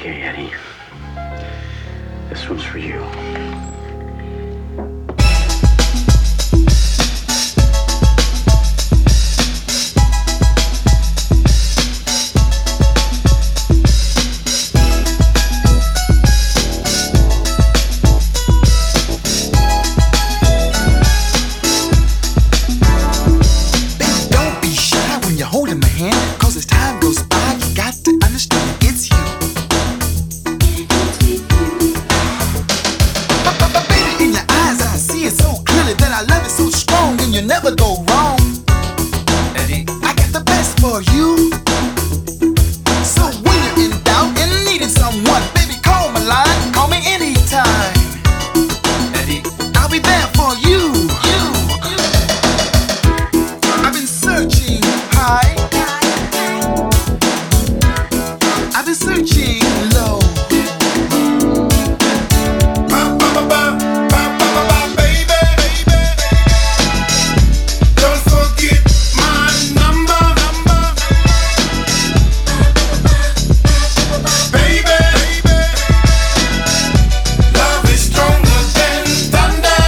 Okay, Eddie. This one's for you. Holding my hand, cause as time goes by, you got to understand it's you. But baby, in your eyes, I see it so clearly that I love it so strong, and you never go wrong. Eddie, I got the best for you. So when you're in doubt and needing someone, baby, call my line, call me anytime. Eddie, I'll be there for you. I've been searching high, I've been searching low. Baby, don't forget my number. Baby, love is stronger than thunder.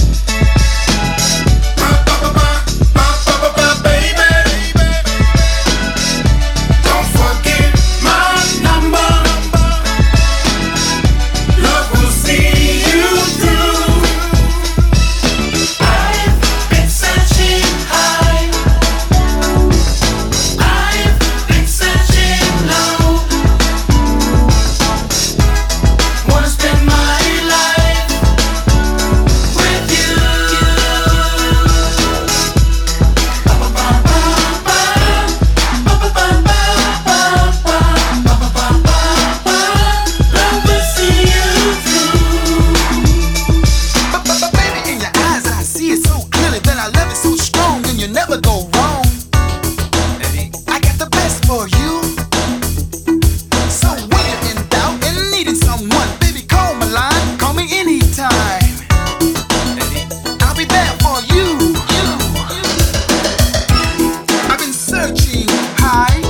Never go wrong. I got the best for you. So when you're in doubt and needing someone, baby, call my line, call me anytime. I'll be there for you. I've been searching high,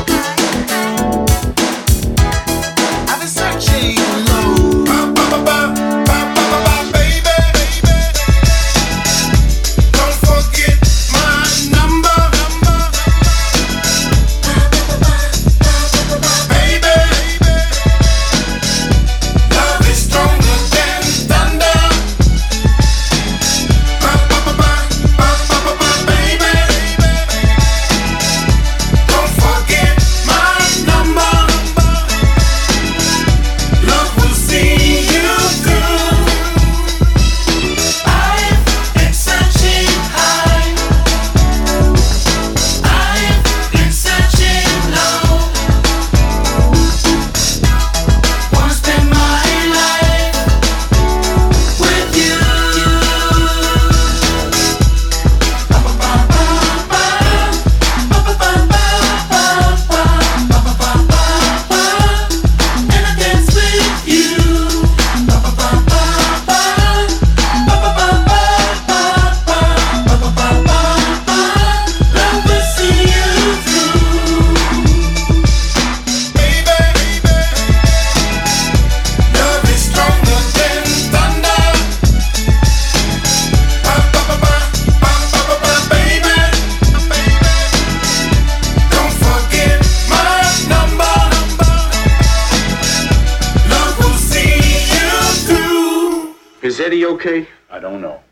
I've been searching low. Is Eddie okay? I don't know.